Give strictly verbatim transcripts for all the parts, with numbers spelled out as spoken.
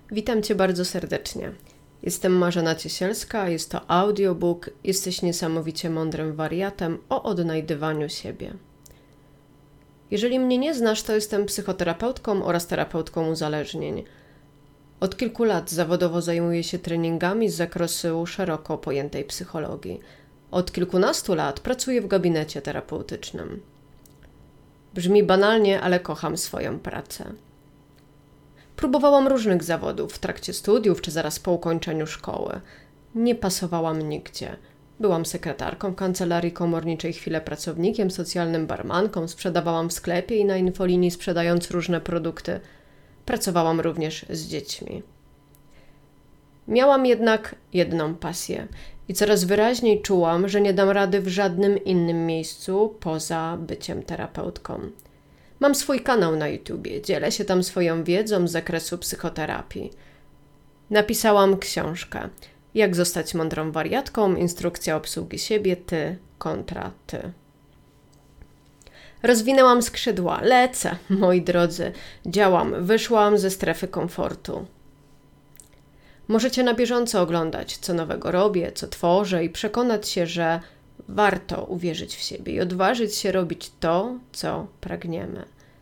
Witam Cię bardzo serdecznie. Jestem Marzena Ciesielska, jest to audiobook Jesteś niesamowicie mądrym wariatem o odnajdywaniu siebie. Jeżeli mnie nie znasz, to jestem psychoterapeutką oraz terapeutką uzależnień. Od kilku lat zawodowo zajmuję się treningami z zakresu szeroko pojętej psychologii. Od kilkunastu lat pracuję w gabinecie terapeutycznym. Brzmi banalnie, ale kocham swoją pracę. Próbowałam różnych zawodów w trakcie studiów czy zaraz po ukończeniu szkoły. Nie pasowałam nigdzie. Byłam sekretarką w kancelarii komorniczej, chwilę pracownikiem socjalnym, barmanką, sprzedawałam w sklepie i na infolinii sprzedając różne produkty. Pracowałam również z dziećmi. Miałam jednak jedną pasję i coraz wyraźniej czułam, że nie dam rady w żadnym innym miejscu poza byciem terapeutką. Mam swój kanał na YouTubie, dzielę się tam swoją wiedzą z zakresu psychoterapii. Napisałam książkę Jak zostać mądrą wariatką, instrukcja obsługi siebie, ty kontra ty. Rozwinęłam skrzydła, lecę, moi drodzy, działam, wyszłam ze strefy komfortu. Możecie na bieżąco oglądać, co nowego robię, co tworzę i przekonać się, że warto uwierzyć w siebie i odważyć się robić to, co pragniemy.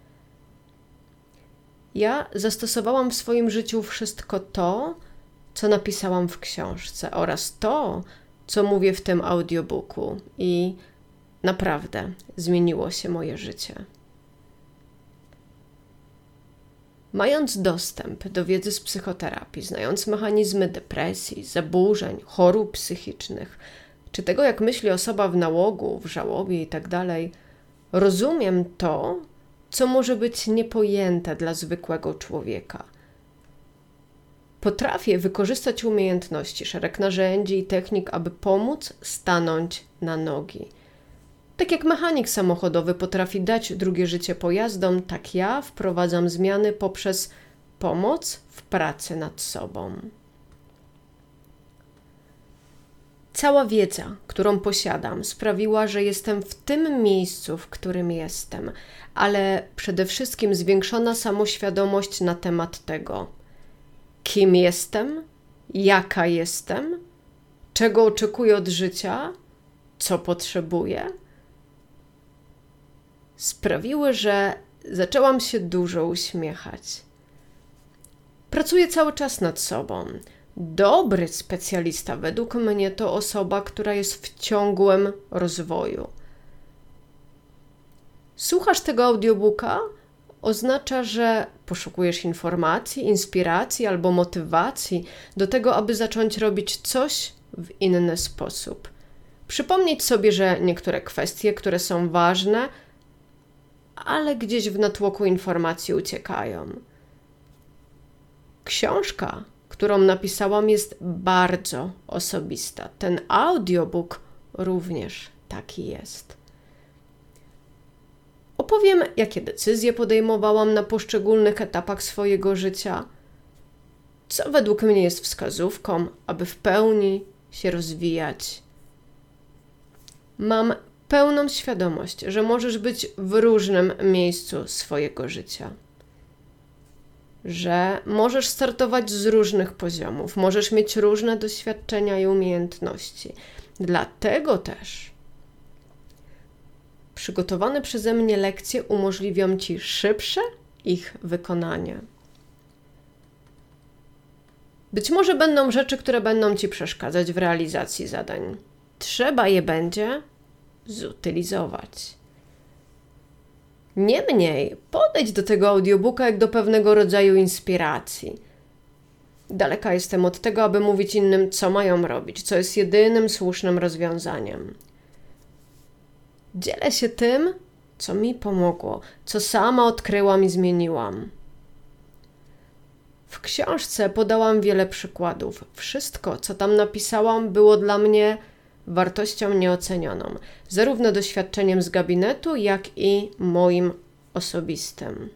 Ja zastosowałam w swoim życiu wszystko to, co napisałam w książce oraz to, co mówię w tym audiobooku i naprawdę zmieniło się moje życie. Mając dostęp do wiedzy z psychoterapii, znając mechanizmy depresji, zaburzeń, chorób psychicznych, czy tego, jak myśli osoba w nałogu, w żałobie itd., rozumiem to, co może być niepojęte dla zwykłego człowieka. Potrafię wykorzystać umiejętności, szereg narzędzi i technik, aby pomóc stanąć na nogi. Tak jak mechanik samochodowy potrafi dać drugie życie pojazdom, tak ja wprowadzam zmiany poprzez pomoc w pracy nad sobą. Cała wiedza, którą posiadam, sprawiła, że jestem w tym miejscu, w którym jestem, ale przede wszystkim zwiększona samoświadomość na temat tego, kim jestem, jaka jestem, czego oczekuję od życia, co potrzebuję, sprawiły, że zaczęłam się dużo uśmiechać. Pracuję cały czas nad sobą. Dobry specjalista według mnie to osoba, która jest w ciągłym rozwoju. Słuchasz tego audiobooka? Oznacza, że poszukujesz informacji, inspiracji albo motywacji do tego, aby zacząć robić coś w inny sposób. Przypomnieć sobie, że niektóre kwestie, które są ważne, ale gdzieś w natłoku informacji uciekają. Książka, którą napisałam, jest bardzo osobista. Ten audiobook również taki jest. Opowiem, jakie decyzje podejmowałam na poszczególnych etapach swojego życia, co według mnie jest wskazówką, aby w pełni się rozwijać. Mam pełną świadomość, że możesz być w różnym miejscu swojego życia. Że możesz startować z różnych poziomów, możesz mieć różne doświadczenia i umiejętności. Dlatego też przygotowane przeze mnie lekcje umożliwią Ci szybsze ich wykonanie. Być może będą rzeczy, które będą Ci przeszkadzać w realizacji zadań. Trzeba je będzie zutylizować. Niemniej, podejdź do tego audiobooka jak do pewnego rodzaju inspiracji. Daleka jestem od tego, aby mówić innym, co mają robić, co jest jedynym słusznym rozwiązaniem. Dzielę się tym, co mi pomogło, co sama odkryłam i zmieniłam. W książce podałam wiele przykładów. Wszystko, co tam napisałam, było dla mnie wartością nieocenioną, zarówno doświadczeniem z gabinetu, jak i moim osobistym.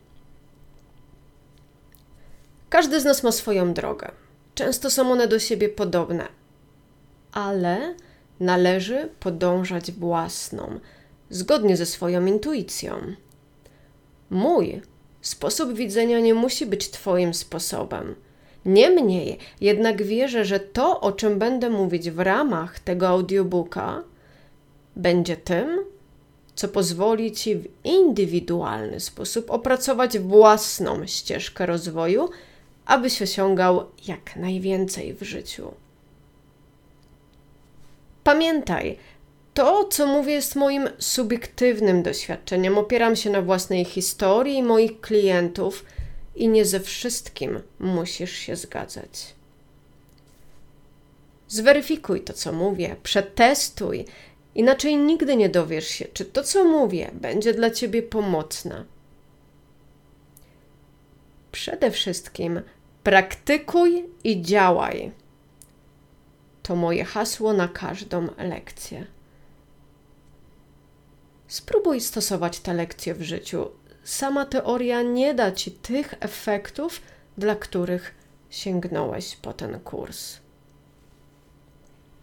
Każdy z nas ma swoją drogę. Często są one do siebie podobne, ale należy podążać własną, zgodnie ze swoją intuicją. Mój sposób widzenia nie musi być Twoim sposobem. Niemniej jednak wierzę, że to, o czym będę mówić w ramach tego audiobooka, będzie tym, co pozwoli Ci w indywidualny sposób opracować własną ścieżkę rozwoju, abyś osiągał jak najwięcej w życiu. Pamiętaj, to, co mówię, jest moim subiektywnym doświadczeniem. Opieram się na własnej historii moich klientów i nie ze wszystkim musisz się zgadzać. Zweryfikuj to, co mówię, przetestuj, inaczej nigdy nie dowiesz się, czy to, co mówię, będzie dla Ciebie pomocne. Przede wszystkim praktykuj i działaj. To moje hasło na każdą lekcję. Spróbuj stosować te lekcje w życiu. Sama teoria nie da Ci tych efektów, dla których sięgnąłeś po ten kurs.